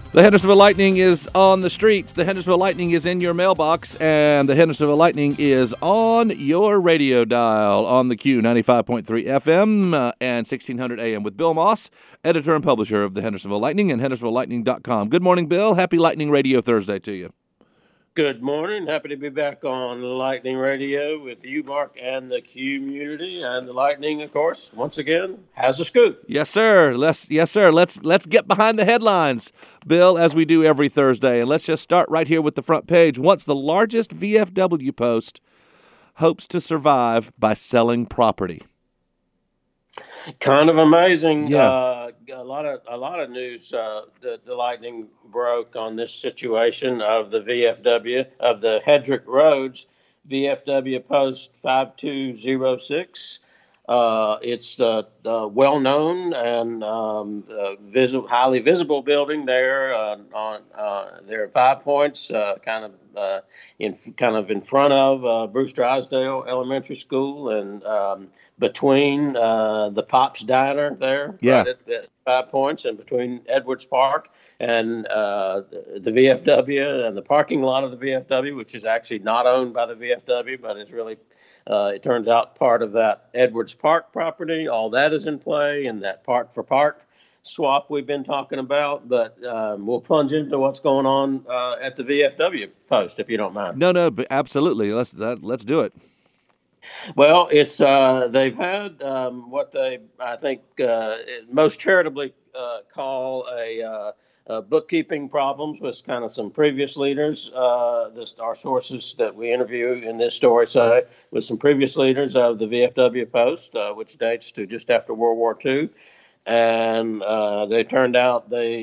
The Hendersonville Lightning is on the streets. The Hendersonville Lightning is in your mailbox, and the Hendersonville Lightning is on your radio dial on the Q 95.3 FM and 1600 AM with Bill Moss, editor and publisher of the Hendersonville Lightning and HendersonvilleLightning.com. Good morning, Bill. Happy Lightning Radio Thursday to you. Good morning. Happy to be back on Lightning Radio with you, Mark, and the community. And the Lightning, of course, once again, has a scoop. Yes, sir. Let's get behind the headlines, Bill, as we do every Thursday. And let's just start right here with the front page. Once the largest VFW post hopes to survive by selling property. Kind of amazing. Yeah. A lot of news that the Lightning broke on this situation of the VFW of the Hedrick Roads VFW post 5206. It's well known and highly visible building there. There are 5 points, kind of in front of Bruce Drysdale Elementary School and between the Pops Diner there, Yeah. right at 5 points, and between Edwards Park and the VFW and the parking lot of the VFW, which is actually not owned by the VFW, but is really, it turns out, part of that Edwards Park property. All that is in play in that park for park swap we've been talking about. But we'll plunge into what's going on at the VFW post, if you don't mind. No, but absolutely. Let's do it. Well, it's they've had what they, I think, most charitably call a bookkeeping problems with kind of some previous leaders. Our sources that we interview in this story say with some previous leaders of the VFW post, which dates to just after World War II, and they turned out they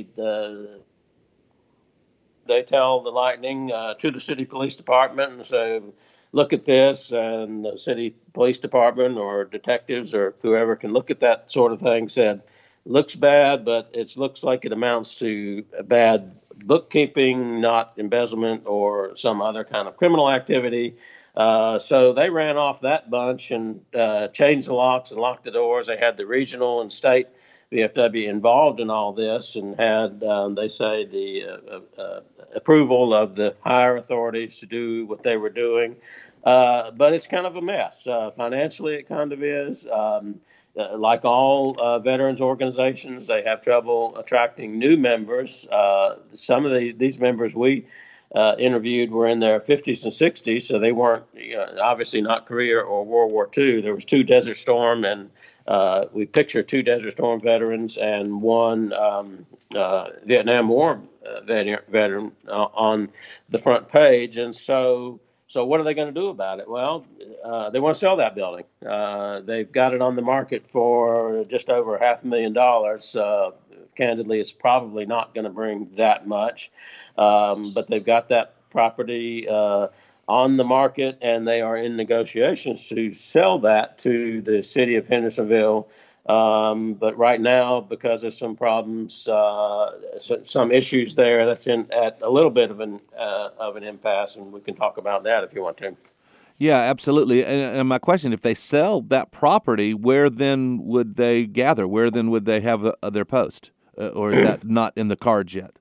tell the Lightning to the city police department and say, look at this, and the city police department or detectives or whoever can look at that sort of thing said, looks bad, but it looks like it amounts to bad bookkeeping, not embezzlement or some other kind of criminal activity. So they ran off that bunch and changed the locks and locked the doors. They had the regional and state VFW involved in all this and had, they say, the approval of the higher authorities to do what they were doing. But it's kind of a mess. Financially, it kind of is. Like all veterans organizations, they have trouble attracting new members. Some of these members we interviewed were in their 50s and 60s, so they weren't obviously not Korea or World War II. There was 2 Desert Storm, and we picture 2 Desert Storm veterans and 1 Vietnam War veteran on the front page. And so what are they going to do about it? Well, they want to sell that building. They've got it on the market for just over $500,000. Candidly, it's probably not going to bring that much, but they've got that property on the market, and they are in negotiations to sell that to the city of Hendersonville. But right now, because of some problems, some issues there, that's at a little bit of an impasse, and we can talk about that if you want to. Yeah, absolutely. And my question, if they sell that property, where then would they gather? Where then would they have their post? Or is that not in the cards yet?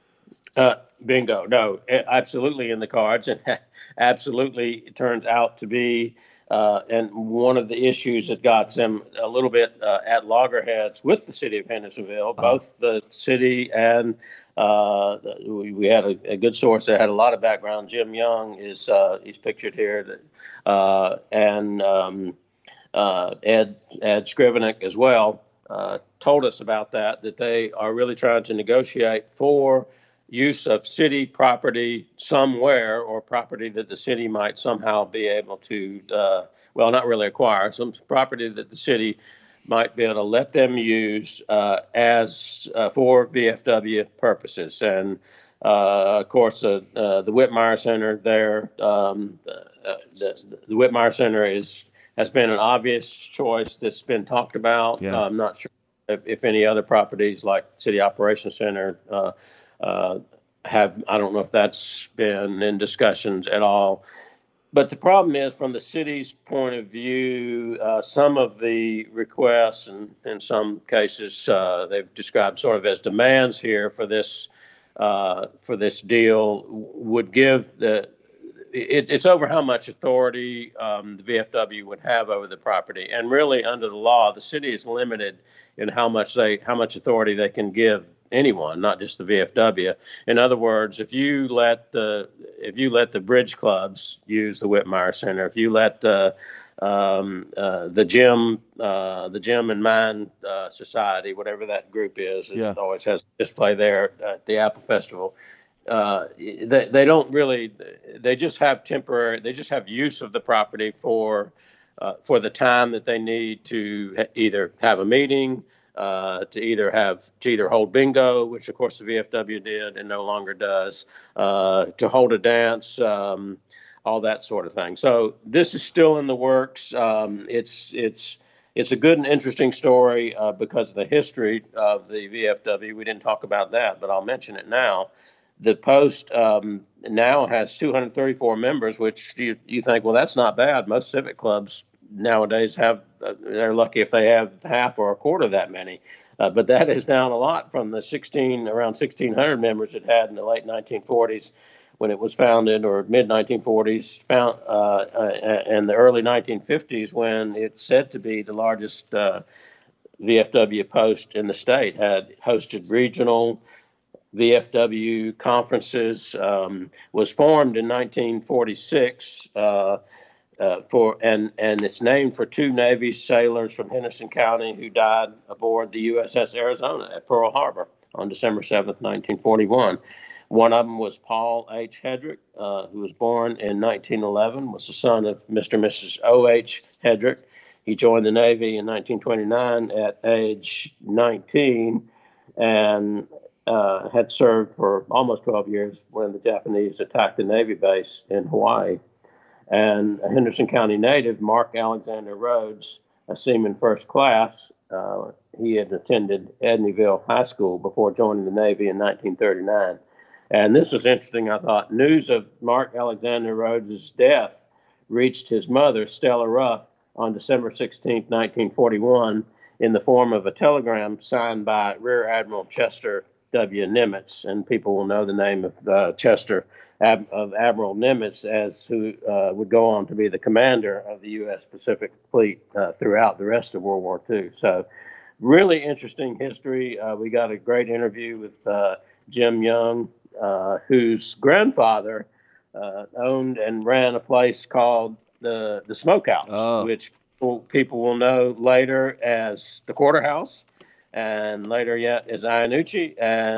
Bingo. No, absolutely in the cards, and absolutely it turns out to be. And one of the issues that got them a little bit at loggerheads with the city of Hendersonville, both the city and we had a good source that had a lot of background. Jim Young is he's pictured here, and Ed Scrivenik as well told us about that they are really trying to negotiate for use of city property somewhere, or property that the city might somehow be able to, not really acquire, some property that the city might be able to let them use as for VFW purposes. And of course, the Whitmire Center there, the Whitmire Center has been an obvious choice that's been talked about. Yeah. I'm not sure if any other properties like City Operations Center I don't know if that's been in discussions at all. But the problem is, from the city's point of view, some of the requests, and in some cases they've described sort of as demands here for this for this deal would give it's over how much authority the VFW would have over the property, and really under the law, the city is limited in how much authority they can give anyone, not just the VFW. In other words, if you let the bridge clubs use the Whitmire Center, if you let the Gym and Mine Society, whatever that group is, it always has display there at the Apple Festival. They don't really. They just have temporary. They just have use of the property for the time that they need to either have a meeting, to either hold bingo, which of course the VFW did and no longer does, to hold a dance, all that sort of thing. So this is still in the works. It's a good and interesting story because of the history of the VFW. We didn't talk about that, but I'll mention it now. The Post now has 234 members, which you think, well, that's not bad. Most civic clubs nowadays they're lucky if they have half or a quarter that many. But that is down a lot from the around 1,600 members it had in the late 1940s when it was founded, or mid 1940s, and the early 1950s when it's said to be the largest VFW post in the state. Had hosted regional VFW conferences, was formed in 1946 and it's named for two Navy sailors from Henderson County who died aboard the USS Arizona at Pearl Harbor on December 7th, 1941. One of them was Paul H. Hedrick, who was born in 1911, was the son of Mr. and Mrs. O.H. Hedrick. He joined the Navy in 1929 at age 19 and had served for almost 12 years when the Japanese attacked the Navy base in Hawaii. And a Henderson County native, Mark Alexander Rhodes, a seaman first class, he had attended Edneyville High School before joining the Navy in 1939. And this was interesting, I thought. News of Mark Alexander Rhodes' death reached his mother, Stella Ruff, on December 16, 1941, in the form of a telegram signed by Rear Admiral Chester W. Nimitz. And people will know the name of Admiral Nimitz, as who would go on to be the commander of the U.S. Pacific Fleet throughout the rest of World War II. So really interesting history. We got a great interview with Jim Young, whose grandfather owned and ran a place called the Smokehouse, which people will know later as the Quarterhouse, and later yet as Iannucci,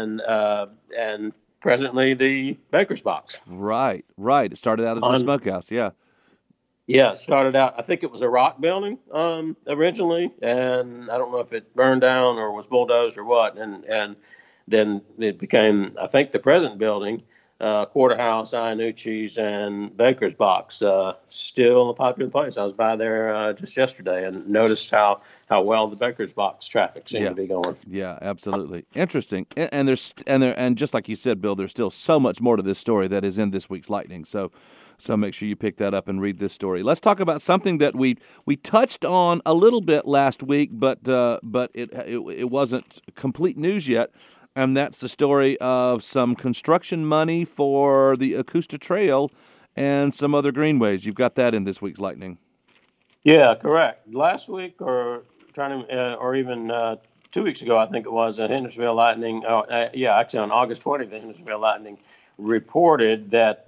and presently the Baker's Box. Right. It started out as the Smokehouse, yeah. Yeah, it started out, I think it was a rock building originally, and I don't know if it burned down or was bulldozed or what, and then it became, I think, the present building, Quarterhouse, Iannucci's, and Baker's Box. Still a popular place. I was by there just yesterday and noticed how well the Baker's Box traffic seemed to be going. Yeah, absolutely. Interesting. And just like you said, Bill, there's still so much more to this story that is in this week's Lightning. So make sure you pick that up and read this story. Let's talk about something that we touched on a little bit last week, but it wasn't complete news yet. And that's the story of some construction money for the Augusta Trail and some other greenways. You've got that in this week's Lightning. Yeah, correct. Last week, or even 2 weeks ago, I think it was, at Hendersonville Lightning. Actually on August 20th, the Hendersonville Lightning reported that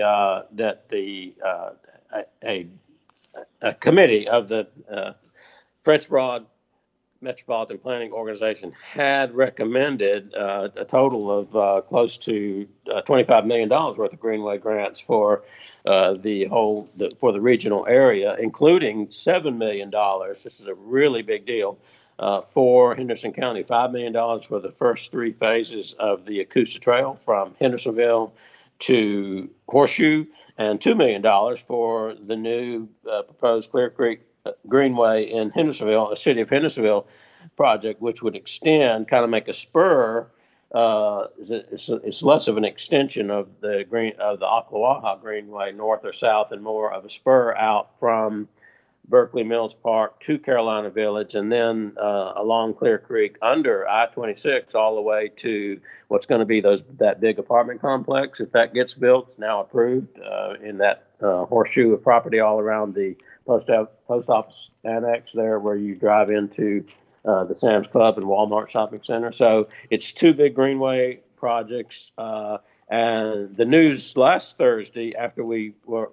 a committee of the French Broad Metropolitan Planning Organization had recommended a total of close to $25 million worth of greenway grants for for the regional area, including $7 million. This is a really big deal for Henderson County. $5 million for the first three phases of the Augusta Trail from Hendersonville to Horseshoe, and $2 million for the new proposed Clear Creek Greenway in Hendersonville, a city of Hendersonville project, which would extend, kind of make a spur. It's less of an extension of the Ocklawaha Greenway north or south, and more of a spur out from Berkeley Mills Park to Carolina Village, and then along Clear Creek under I-26 all the way to what's going to be that big apartment complex. If that gets built, it's now approved in that horseshoe of property all around the post office annex there, where you drive into the Sam's Club and Walmart shopping center. So it's two big greenway projects. And the news last Thursday, after we were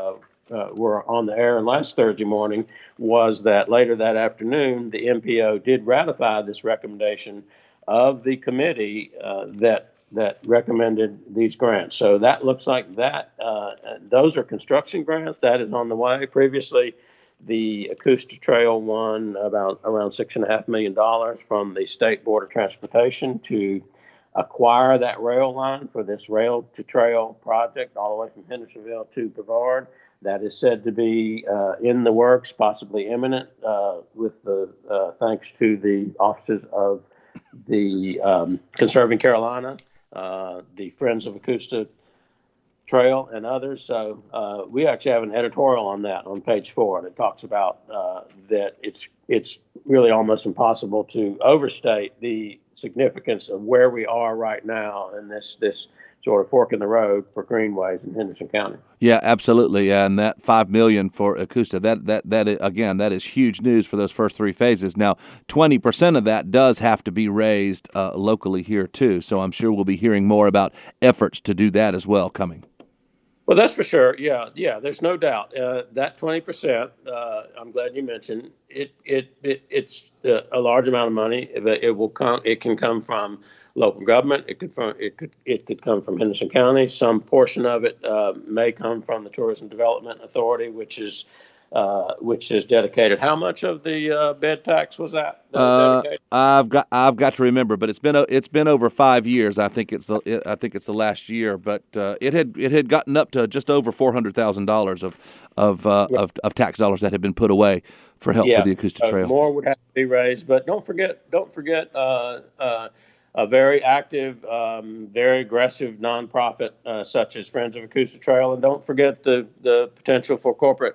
on the air last Thursday morning, was that later that afternoon, the MPO did ratify this recommendation of the committee that recommended these grants. So that looks like that. Those are construction grants. That is on the way. Previously, the Acoosta Trail won around $6.5 million from the State Board of Transportation to acquire that rail line for this rail to trail project all the way from Hendersonville to Brevard. That is said to be in the works, possibly imminent, with the thanks to the offices of the Conserving Carolina, the Friends of Acoosta Trail, and others. So we actually have an editorial on that on page 4, and it talks about that it's really almost impossible to overstate the significance of where we are right now in this sort of fork in the road for greenways in Henderson County. Yeah, absolutely. And that $5 million for Acoosta, that is huge news for those first 3 phases. Now, 20% of that does have to be raised locally here too. So I'm sure we'll be hearing more about efforts to do that as well coming. Well, that's for sure. Yeah. There's no doubt that 20%. I'm glad you mentioned it. It's a large amount of money. It will come. It can come from local government. It could come from Henderson County. Some portion of it may come from the Tourism Development Authority, which is dedicated. How much of the bed tax was that dedicated? I've got to remember, but it's been over 5 years. I think it's the last year, but it had gotten up to just over $400,000 of tax dollars that had been put away for help for the Acoosta Trail. More would have to be raised, but don't forget. A very active, very aggressive nonprofit such as Friends of Acoosta Trail, and don't forget the potential for corporate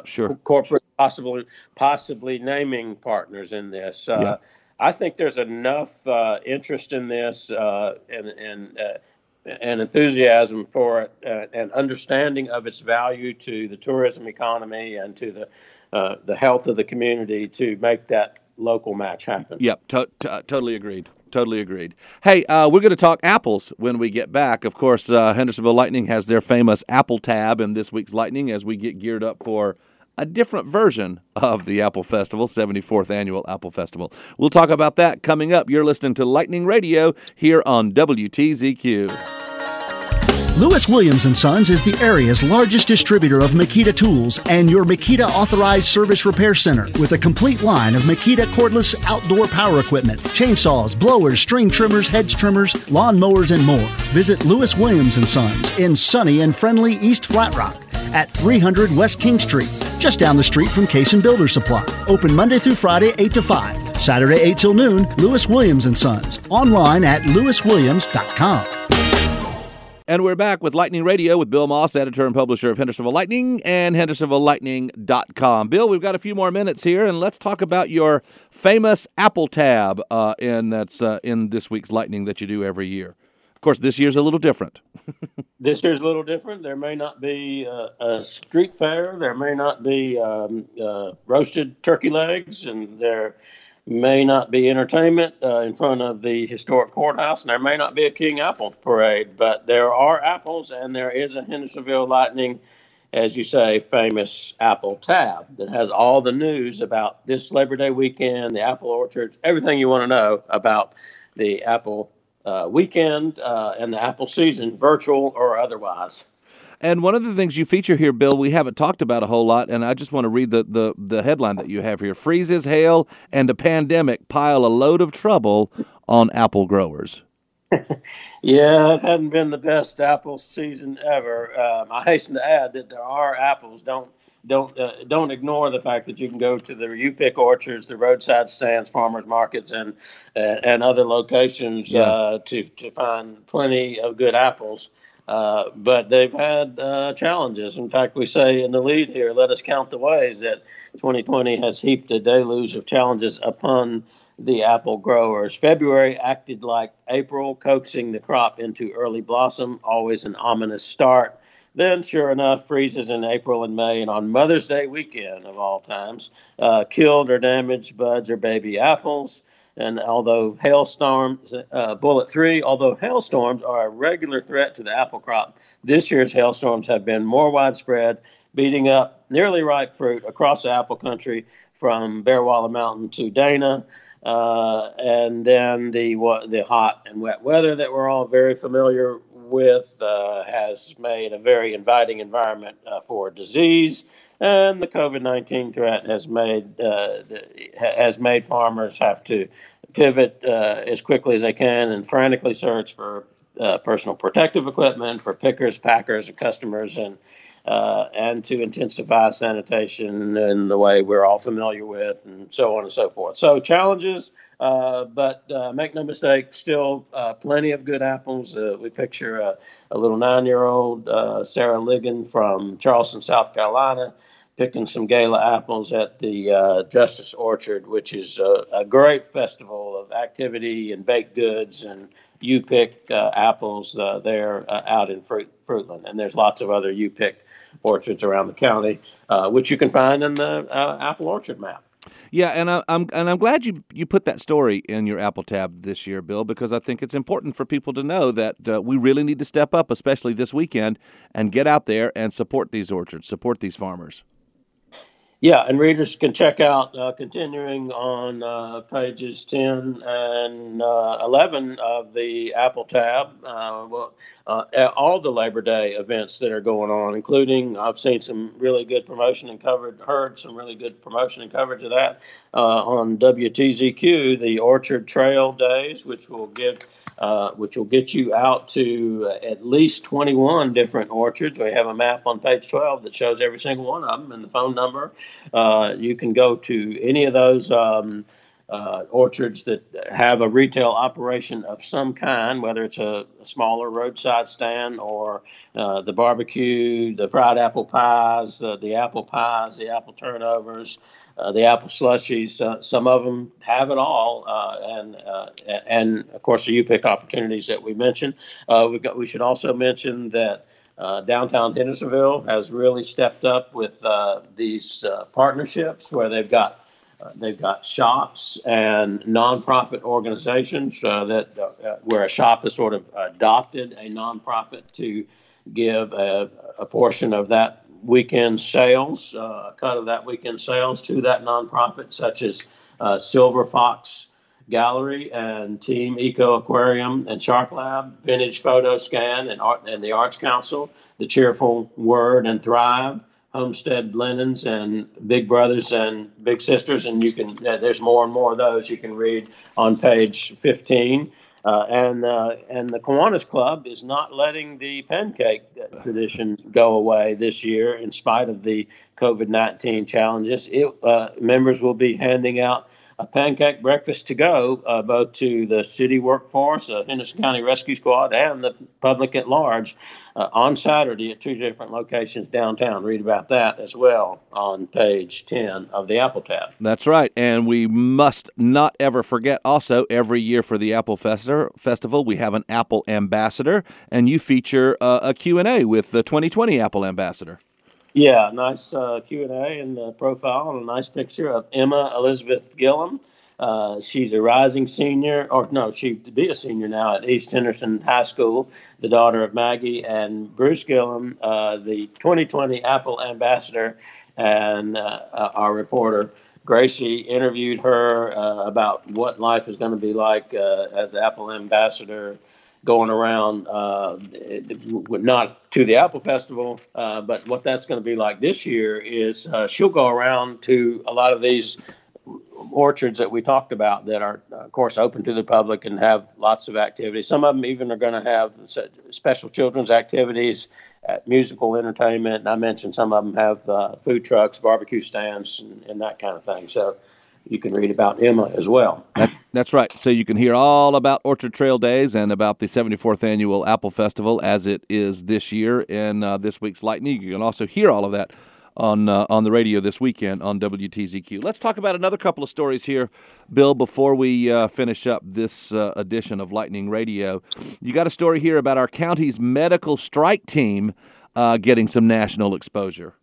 possibly naming partners in this. I think there's enough interest in this and enthusiasm for it, and understanding of its value to the tourism economy and to the health of the community to make that local match happen. Yep, totally agreed. Totally agreed. Hey, we're going to talk apples when we get back. Of course, Hendersonville Lightning has their famous Apple tab in this week's Lightning as we get geared up for a different version of the Apple Festival, 74th Annual Apple Festival. We'll talk about that coming up. You're listening to Lightning Radio here on WTZQ. Lewis Williams & Sons is the area's largest distributor of Makita tools and your Makita authorized service repair center with a complete line of Makita cordless outdoor power equipment, chainsaws, blowers, string trimmers, hedge trimmers, lawn mowers, and more. Visit Lewis Williams & Sons in sunny and friendly East Flat Rock at 300 West King Street, just down the street from Case & Builder Supply. Open Monday through Friday 8 to 5, Saturday 8 till noon. Lewis Williams & Sons. Online at lewiswilliams.com. And we're back with Lightning Radio with Bill Moss, editor and publisher of Hendersonville Lightning and hendersonvillelightning.com. Bill, we've got a few more minutes here, and let's talk about your famous Apple tab in this week's Lightning that you do every year. Of course, this year's a little different. This year's a little different. There may not be a street fair. There may not be roasted turkey legs, and there may not be entertainment in front of the historic courthouse, and there may not be a King Apple parade, but there are apples, and there is a Hendersonville Lightning, as you say, famous Apple tab that has all the news about this Labor Day weekend, the apple orchards, everything you want to know about the apple weekend and the apple season, virtual or otherwise. And one of the things you feature here, Bill, we haven't talked about a whole lot, and I just want to read the headline that you have here. Freezes, hail, and a pandemic pile a load of trouble on apple growers. Yeah, it hadn't been the best apple season ever. I hasten to add that there are apples. Don't ignore the fact that you can go to the U-Pick orchards, the roadside stands, farmers markets, and other locations to find plenty of good apples. But they've had challenges. In fact, we say in the lead here, let us count the ways that 2020 has heaped a deluge of challenges upon the apple growers. February acted like April, coaxing the crop into early blossom, always an ominous start. Then, sure enough, freezes in April and May, and on Mother's Day weekend of all times, killed or damaged buds or baby apples. And although hailstorms, bullet three, although hailstorms are a regular threat to the apple crop, this year's hailstorms have been more widespread, beating up nearly ripe fruit across the apple country from Bearwalla Mountain to Dana. And then the hot and wet weather that we're all very familiar with has made a very inviting environment for disease. And the COVID-19 threat has made farmers have to pivot as quickly as they can and frantically search for personal protective equipment for pickers, packers, and customers, and to intensify sanitation in the way we're all familiar with, and so on and so forth. So challenges, but make no mistake, still plenty of good apples. We picture a little 9-year-old, Sarah Ligon from Charleston, South Carolina, picking some gala apples at the Justice Orchard, which is a great festival of activity and baked goods, and you pick apples there out in Fruitland. And there's lots of other you pick orchards around the county, which you can find in the apple orchard map. Yeah, and I'm glad you put that story in your Apple tab this year, Bill, because I think it's important for people to know that we really need to step up, especially this weekend, and get out there and support these orchards, support these farmers. Yeah, and readers can check out continuing on pages 10 and 11 of the Apple tab, all the Labor Day events that are going on, including I've seen some really good promotion and heard some really good promotion and coverage of that on WTZQ, the Orchard Trail Days, which will get you out to at least 21 different orchards. We have a map on page 12 that shows every single one of them and the phone number. You can go to any of those orchards that have a retail operation of some kind, whether it's a smaller roadside stand or the barbecue, the fried apple pies, the apple turnovers, the apple slushies. Some of them have it all, and of course the U-Pick opportunities that we mentioned. We should also mention that downtown Hendersonville has really stepped up with these partnerships where they've got shops and nonprofit organizations where a shop has sort of adopted a nonprofit to give a portion of that weekend sales, a cut of that weekend sales to that nonprofit, such as Silver Fox Gallery and Team Eco Aquarium and Shark Lab, Vintage Photo Scan and the Arts Council, the Cheerful Word and Thrive, Homestead Linens, and Big Brothers and Big Sisters. And there's more and more of those you can read on page 15. And the Kiwanis Club is not letting the pancake tradition go away this year in spite of the COVID-19 challenges. Members will be handing out a pancake breakfast to go, both to the city workforce, Henderson County Rescue Squad, and the public at large on Saturday at 2 different locations downtown. Read about that as well on page 10 of the Apple tab. That's right. And we must not ever forget also every year for the Apple Festival, we have an Apple Ambassador, and you feature a Q&A with the 2020 Apple Ambassador. Yeah, nice Q&A and profile and a nice picture of Emma Elizabeth Gillum. She's a rising senior, she'd be a senior now at East Henderson High School, the daughter of Maggie and Bruce Gillum, the 2020 Apple Ambassador, and our reporter Gracie interviewed her about what life is going to be like as Apple Ambassador, going around, not to the Apple Festival, but what that's going to be like this year is she'll go around to a lot of these orchards that we talked about that are, of course, open to the public and have lots of activities. Some of them even are going to have special children's activities, musical entertainment. And I mentioned some of them have food trucks, barbecue stands, and that kind of thing. So you can read about Emma as well. That's right. So you can hear all about Orchard Trail Days and about the 74th Annual Apple Festival as it is this year in this week's Lightning. You can also hear all of that on the radio this weekend on WTZQ. Let's talk about another couple of stories here, Bill, before we finish up this edition of Lightning Radio. You got a story here about our county's medical strike team getting some national exposure.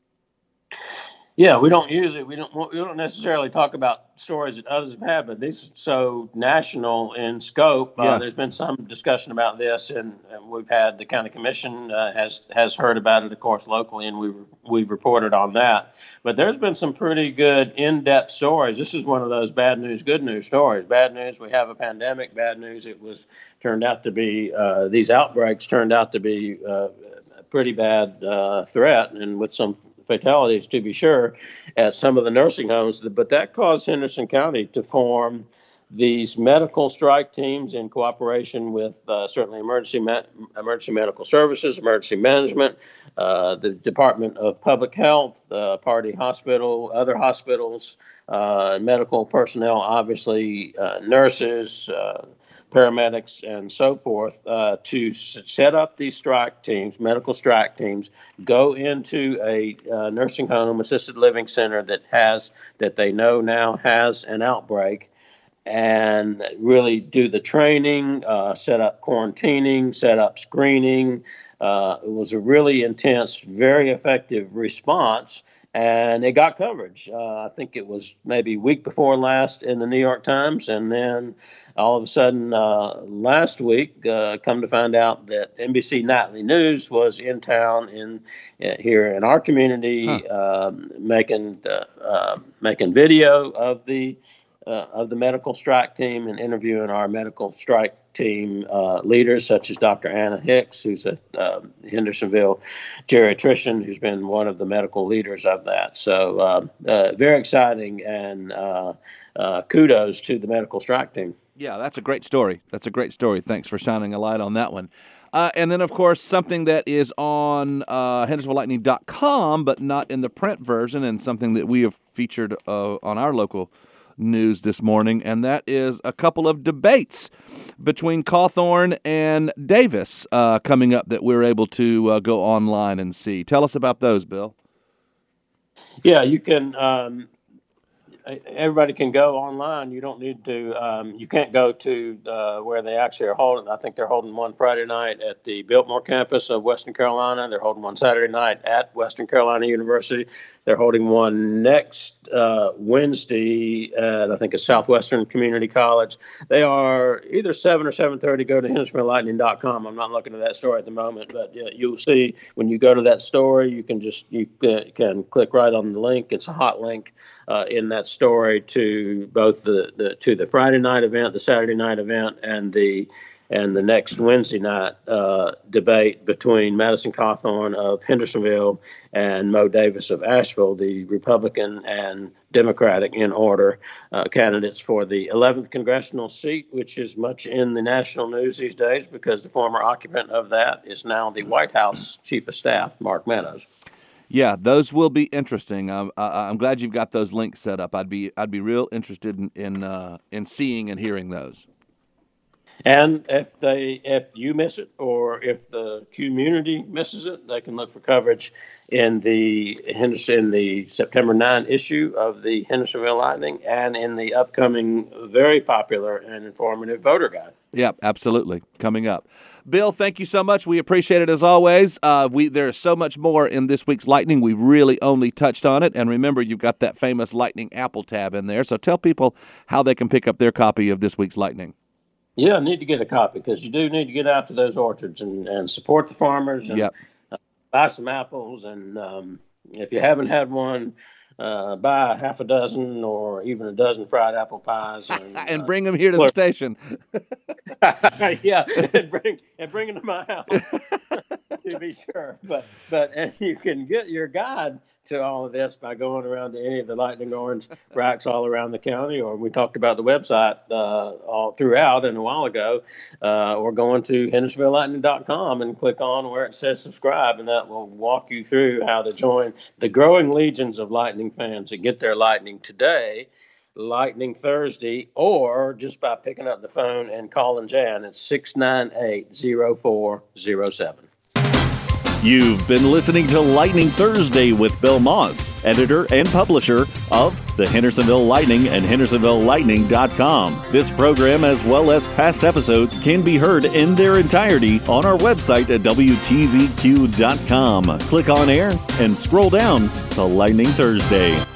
Yeah, we don't necessarily talk about stories that others have had, but these are so national in scope. There's been some discussion about this, and we've had the county commission has heard about it, of course, locally, and we've reported on that. But there's been some pretty good in-depth stories. This is one of those bad news, good news stories. Bad news, we have a pandemic. Bad news, turned out to be these outbreaks turned out to be a pretty bad threat, and with some fatalities, to be sure, at some of the nursing homes. But that caused Henderson County to form these medical strike teams in cooperation with certainly emergency medical services, emergency management, the Department of Public Health, Party Hospital, other hospitals, medical personnel, obviously nurses, paramedics, and so forth, to set up these strike teams, medical strike teams, go into a nursing home, assisted living center that they know now has an outbreak, and really do the training, set up quarantining, set up screening. It was a really intense, very effective response. And it got coverage. I think it was maybe week before last in the New York Times. And then all of a sudden last week, come to find out that NBC Nightly News was in town here in our community, making video of the medical strike team and interviewing our medical strike team leaders, such as Dr. Anna Hicks, who's a Hendersonville geriatrician, who's been one of the medical leaders of that. So very exciting, and kudos to the medical strike team. Yeah, that's a great story. Thanks for shining a light on that one. And then, of course, something that is on HendersonvilleLightning.com, but not in the print version, and something that we have featured on our local news this morning, and that is a couple of debates between Cawthorn and Davis coming up that we're able to go online and see. Tell us about those, Bill. Yeah, you can. Everybody can go online. You don't need to. You can't go to where they actually are holding. I think they're holding one Friday night at the Biltmore campus of Western Carolina. They're holding one Saturday night at Western Carolina University. They're holding one next Wednesday at, I think, a Southwestern Community College. They are either 7 or 7:30. Go to HendersonvilleLightning.com. I'm not looking at that story at the moment, but you'll see when you go to that story, you can can click right on the link. It's a hot link in that story to both the Friday night event, the Saturday night event, and the next Wednesday night debate between Madison Cawthorn of Hendersonville and Mo Davis of Asheville, the Republican and Democratic in order candidates for the 11th congressional seat, which is much in the national news these days because the former occupant of that is now the White House Chief of Staff, Mark Meadows. Yeah, those will be interesting. I'm glad you've got those links set up. I'd be real interested in seeing and hearing those. And if you miss it, or if the community misses it, they can look for coverage in the September 9 issue of the Hendersonville Lightning, and in the upcoming very popular and informative voter guide. Yeah, absolutely. Coming up. Bill, thank you so much. We appreciate it as always. There is so much more in this week's Lightning. We really only touched on it. And remember, you've got that famous Lightning Apple tab in there. So tell people how they can pick up their copy of this week's Lightning. Yeah, I need to get a copy, because you do need to get out to those orchards and support the farmers and buy some apples. And if you haven't had one, buy half a dozen or even a dozen fried apple pies. And bring them here to the station. Yeah, and bring them to my house, to be sure. But you can get your guide to all of this by going around to any of the Lightning Orange racks all around the county, or we talked about the website all throughout and a while ago, or going to HendersonvilleLightning.com and click on where it says subscribe, and that will walk you through how to join the growing legions of Lightning fans that get their Lightning today Lightning Thursday, or just by picking up the phone and calling Jan. It's 698-0407. You've been listening to Lightning Thursday with Bill Moss, editor and publisher of the Hendersonville Lightning and HendersonvilleLightning.com. This program, as well as past episodes, can be heard in their entirety on our website at WTZQ.com. Click on air and scroll down to Lightning Thursday.